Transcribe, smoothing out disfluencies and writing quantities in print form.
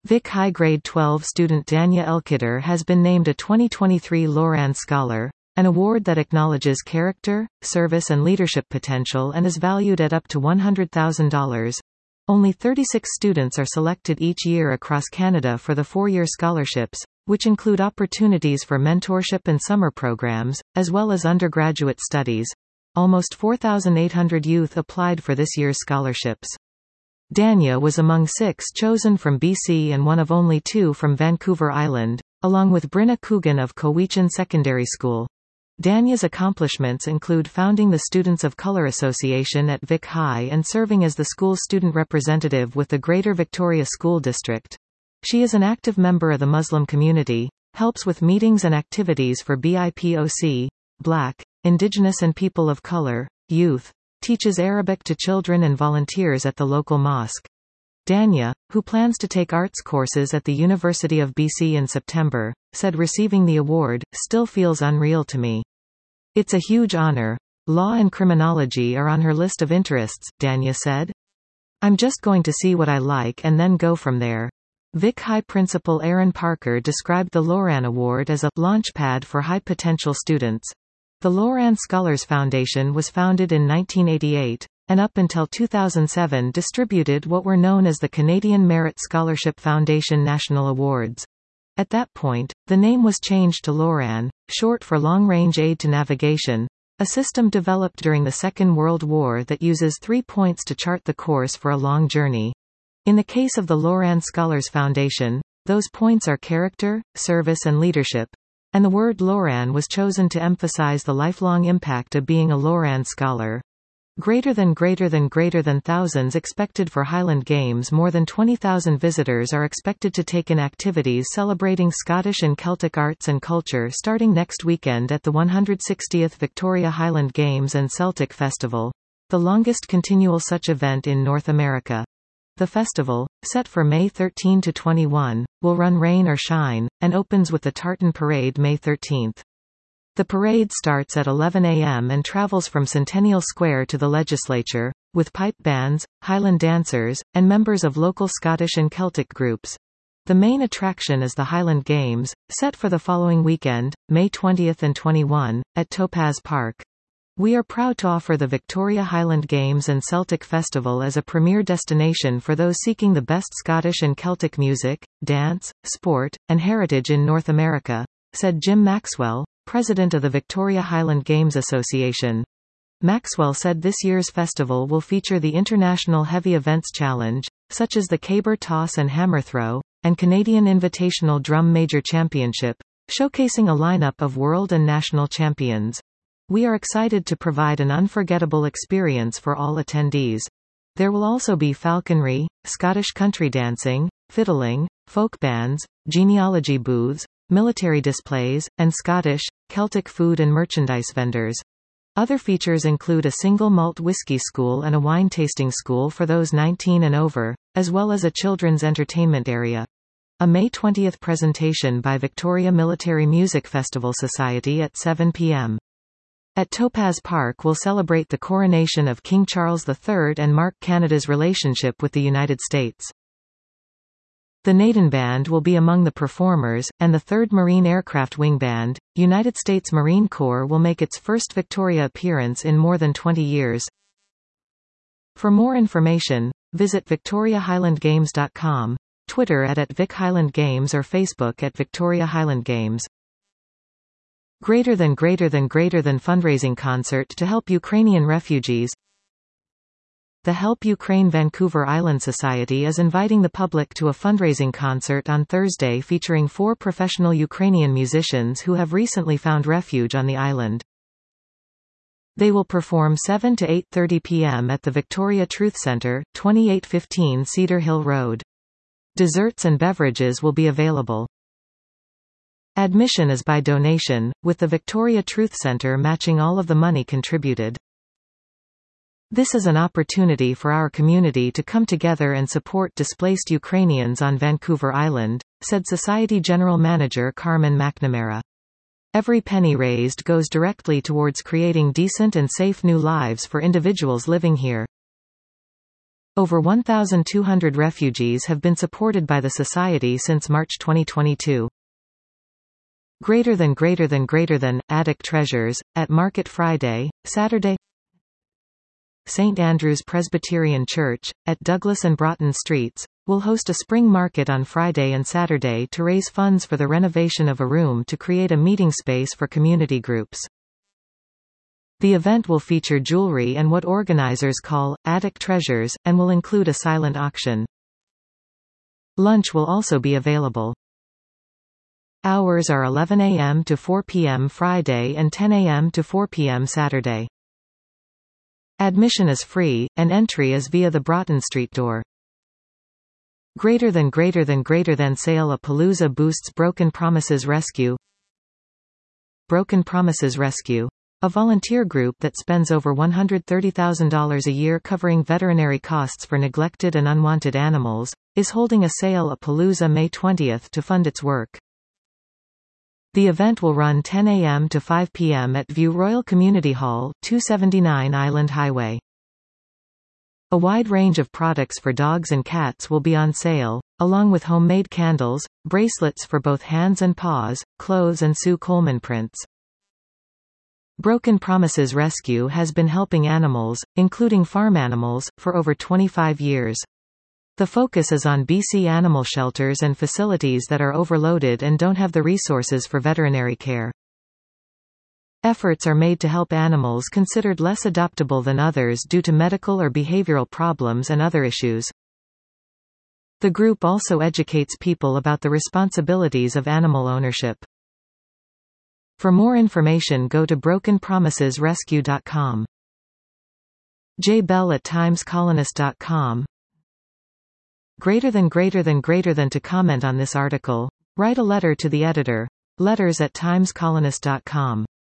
Vic High Grade 12 student Dania Elkidder has been named a 2023 Loran Scholar, an award that acknowledges character, service and leadership potential and is valued at up to $100,000. Only 36 students are selected each year across Canada for the 4-year scholarships, which include opportunities for mentorship and summer programs, as well as undergraduate studies. Almost 4,800 youth applied for this year's scholarships. Dania was among 6 chosen from BC and one of only 2 from Vancouver Island, along with Brinna Coogan of Cowichan Secondary School. Dania's accomplishments include founding the Students of Color Association at Vic High and serving as the school's student representative with the Greater Victoria School District. She is an active member of the Muslim community, helps with meetings and activities for BIPOC, Black, Indigenous and People of Color, youth, teaches Arabic to children and volunteers at the local mosque. Dania, who plans to take arts courses at the University of BC in September, said receiving the award still feels unreal to me. It's a huge honor. Law and criminology are on her list of interests, Dania said. I'm just going to see what I like and then go from there. Vic High Principal Aaron Parker described the Loran Award as a launchpad for high-potential students. The Loran Scholars Foundation was founded in 1988, and up until 2007 distributed what were known as the Canadian Merit Scholarship Foundation National Awards. At that point, the name was changed to Loran, short for Long Range Aid to Navigation, a system developed during the Second World War that uses 3 points to chart the course for a long journey. In the case of the Loran Scholars Foundation, those points are character, service and leadership, and the word Loran was chosen to emphasize the lifelong impact of being a Loran Scholar. Greater than thousands expected for Highland Games. More than 20,000 visitors are expected to take in activities celebrating Scottish and Celtic arts and culture starting next weekend at the 160th Victoria Highland Games and Celtic Festival, the longest continual such event in North America. The festival, set for May 13 to 21, will run rain or shine, and opens with the Tartan Parade May 13. The parade starts at 11 a.m. and travels from Centennial Square to the Legislature, with pipe bands, Highland dancers, and members of local Scottish and Celtic groups. The main attraction is the Highland Games, set for the following weekend, May 20 and 21, at Topaz Park. We are proud to offer the Victoria Highland Games and Celtic Festival as a premier destination for those seeking the best Scottish and Celtic music, dance, sport, and heritage in North America, said Jim Maxwell, president of the Victoria Highland Games Association. Maxwell said this year's festival will feature the International Heavy Events Challenge, such as the Caber Toss and Hammer Throw, and Canadian Invitational Drum Major Championship, showcasing a lineup of world and national champions. We are excited to provide an unforgettable experience for all attendees. There will also be falconry, Scottish country dancing, fiddling, folk bands, genealogy booths, military displays, and Scottish, Celtic food and merchandise vendors. Other features include a single malt whiskey school and a wine tasting school for those 19 and over, as well as a children's entertainment area. A May 20 presentation by Victoria Military Music Festival Society at 7 p.m. at Topaz Park will celebrate the coronation of King Charles III and mark Canada's relationship with the United States. The Naden Band will be among the performers, and the 3rd Marine Aircraft Wing Band, United States Marine Corps, will make its first Victoria appearance in more than 20 years. For more information, visit victoriahighlandgames.com, Twitter at Vic Highland Games or Facebook at Victoria Highland Games. Greater than fundraising concert to help Ukrainian refugees. The Help Ukraine Vancouver Island Society is inviting the public to a fundraising concert on Thursday featuring 4 professional Ukrainian musicians who have recently found refuge on the island. They will perform 7 to 8:30 p.m. at the Victoria Truth Centre, 2815 Cedar Hill Road. Desserts and beverages will be available. Admission is by donation, with the Victoria Truth Centre matching all of the money contributed. This is an opportunity for our community to come together and support displaced Ukrainians on Vancouver Island, said Society General Manager Carmen McNamara. Every penny raised goes directly towards creating decent and safe new lives for individuals living here. Over 1,200 refugees have been supported by the Society since March 2022. Greater than Attic Treasures, at Market Friday, Saturday. St. Andrew's Presbyterian Church, at Douglas and Broughton Streets, will host a spring market on Friday and Saturday to raise funds for the renovation of a room to create a meeting space for community groups. The event will feature jewelry and what organizers call attic treasures, and will include a silent auction. Lunch will also be available. Hours are 11 a.m. to 4 p.m. Friday and 10 a.m. to 4 p.m. Saturday. Admission is free, and entry is via the Broughton Street door. Greater than Sale-A-Palooza boosts Broken Promises Rescue. Broken Promises Rescue, a volunteer group that spends over $130,000 a year covering veterinary costs for neglected and unwanted animals, is holding a Sale-A-Palooza May 20 to fund its work. The event will run 10 a.m. to 5 p.m. at View Royal Community Hall, 279 Island Highway. A wide range of products for dogs and cats will be on sale, along with homemade candles, bracelets for both hands and paws, clothes and Sue Coleman prints. Broken Promises Rescue has been helping animals, including farm animals, for over 25 years. The focus is on BC animal shelters and facilities that are overloaded and don't have the resources for veterinary care. Efforts are made to help animals considered less adoptable than others due to medical or behavioral problems and other issues. The group also educates people about the responsibilities of animal ownership. For more information, go to brokenpromisesrescue.com. J. Bell at timescolonist.com. Greater than to comment on this article, write a letter to the editor. letters@timescolonist.com.